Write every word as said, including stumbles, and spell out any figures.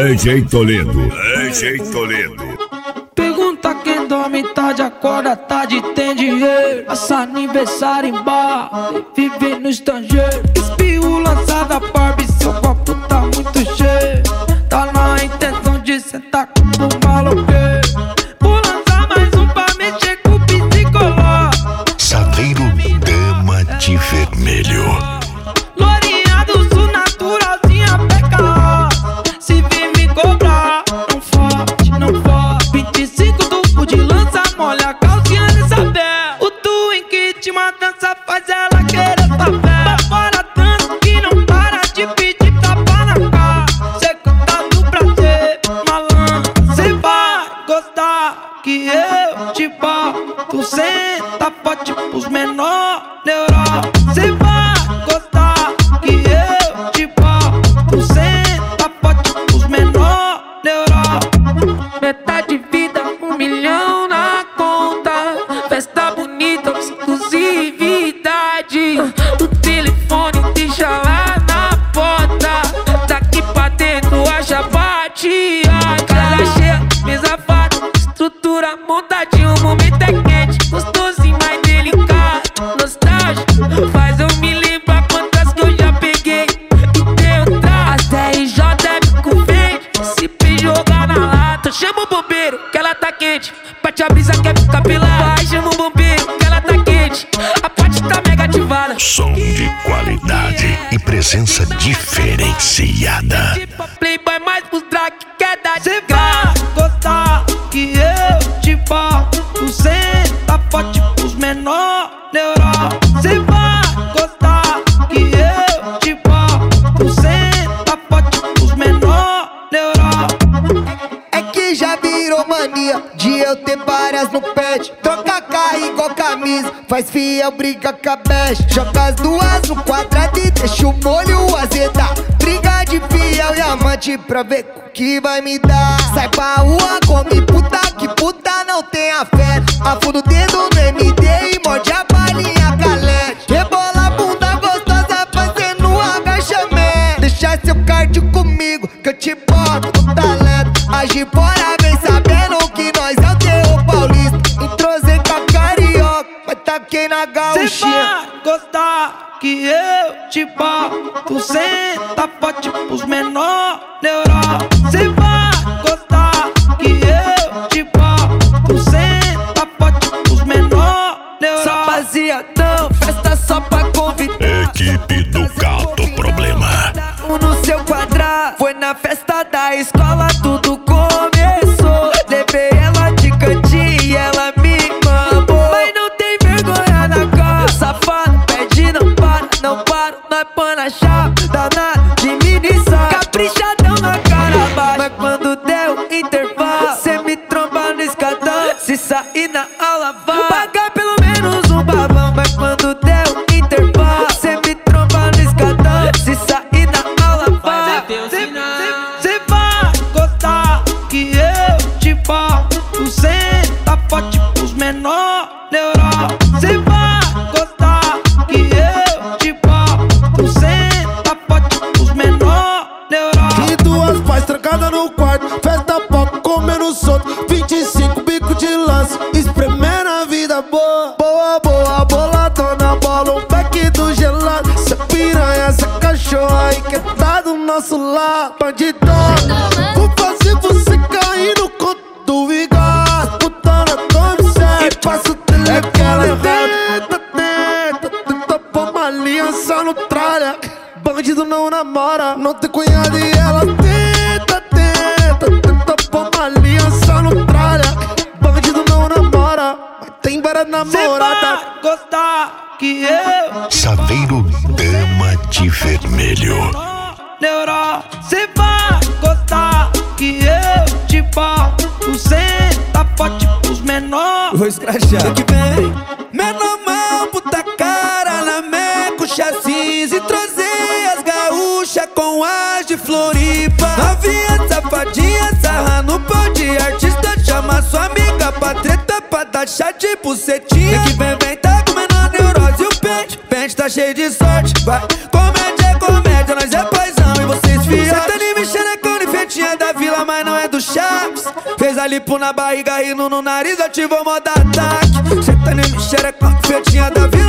D J Toledo, D J Toledo. Pergunta quem dorme tarde, acorda tarde, tem dinheiro. Passa aniversário em bar, vive no estrangeiro. Espirro lançada Barbie, seu copo tá muito cheio. Tá na intenção de sentar com o maloqueiro. Vou lançar mais um pra mexer com o psicoló. Saveiro Dama de Vermelho. Lourinha do sul, naturalzinha P K O. Se vir me cobrar, não forte, não forte. vinte e cinco duplo de lança, molha a calcinha de Isabel. O Twink te uma dança faz ela querer saber. Pra fora tanto que não para de pedir tapa na cara. Cê gosta do prazer, malandro, cê vai gostar que eu te boto. Senta forte pros menor neural. Cê vai gostar que eu te boto. Senta forte pros menor neural. Metade de vida, um milhão na conta. Festa bonita, exclusividade. O telefone deixa lá na porta. Daqui pra dentro haja bateada. Casa cheia, mesa farta, estrutura montadinha. O momento é quente, gostosinho, mais delicado. Nostálgico, faz eu me lembrar quantas que eu já peguei. E deu trás, até R J é com verde. Se P jogar na lata, chama o bombeiro, que ela tá quente. Bate a brisa, quer ficar pelada. Vai, chama o bombeiro, que ela tá quente. A parte tá mega ativada. Som de qualidade e presença diferenciada. Tipo Playboy, mais pros drag, quer dar de graça. Vai gostar que eu te boto. Senta forte pros menor neural. Cê vai gostar que eu te boto. Senta forte pros menor neural. É que já virou mania de eu ter várias no pet. Troca carro igual camisa, faz fiel, briga com a best. Joga as duas no quadrado e deixa o molho azedar. Briga de fiel e amante pra ver o que vai me dar. Sai pra rua, come puta, que puta não tem afeto. Afunda o dedo no M D e morde a balinha galete. Rebola a bunda gostosa fazendo um agachamento. Deixa seu cardio comigo que eu te boto no talento. Age fora, vem sabendo que nós é o terror paulista. Entrosei com a carioca, mas taquei na gauchinha. Cê vai gostar que eu te boto. Senta forte pros menor neural. Cê vai gostar que eu te boto. Senta forte pros menor neural. Rapaziadão, festa só pra convidar. Equipe do Gato Problema. Um no seu quadrado. Foi na festa da escola, tudo começou. Levei ela de cantinho e ela me mamou. Mas não tem vergonha na cara, safado, pede não para. Não paro, nós põe na chave, danado de minição. Caprichadão na cara baixa. Mas quando deu intervalo, cê me tromba no escadão. Se sair na aula vai pagar pelo menos um babão. Mas quando deu intervalo, cê me tromba no escadão. Se sair na aula vai. Cê vai gostar que eu te boto. Senta forte pros menor neural. Cê vai gostar que eu te boto. Senta forte pros menor neural. E duas pais trancadas no quarto, festa pop comendo solto. Vinte e cinco bico de lança, espremendo a vida boa. Boa, boa, boladona, bola um pack do gelado. Essa piranha, essa cachorra aí que tá do nosso lado. Bandidona, vou fazer você cair no conto do Vigas. Putana, tome certo, e passa o telefone. Tenta, tenta, tenta pôr uma aliança no tralha. Bandido não namora, não tem cunhado e ela tenta, tenta, tenta pôr uma aliança no tralha. Bandido não namora, mas tem várias Cê namoradas. vai gostar que eu Saveiro Dama de Vermelho. neural. Cê vai gostar que eu te boto. Senta forte pros menor. Vou escrachar. Que vem menor mão, puta cara na meca, chassis e trozei as gaúchas com as de Floripa. Novinha safadinha, sarra no pau de artista. Chama sua amiga pra treta, pra dar chá de bucetinha. Que vem, vem, tá com menor neurose e o pente. Pente tá cheio de sorte, vai. Comédia é comédia, nós é paizão e vocês fiam. Cê tá nem mexendo com a da vida. do Chaves. Fez a lipo na barriga, rindo no nariz, ativou modo ataque. Cê tá nem no xereca, feitinha da vida.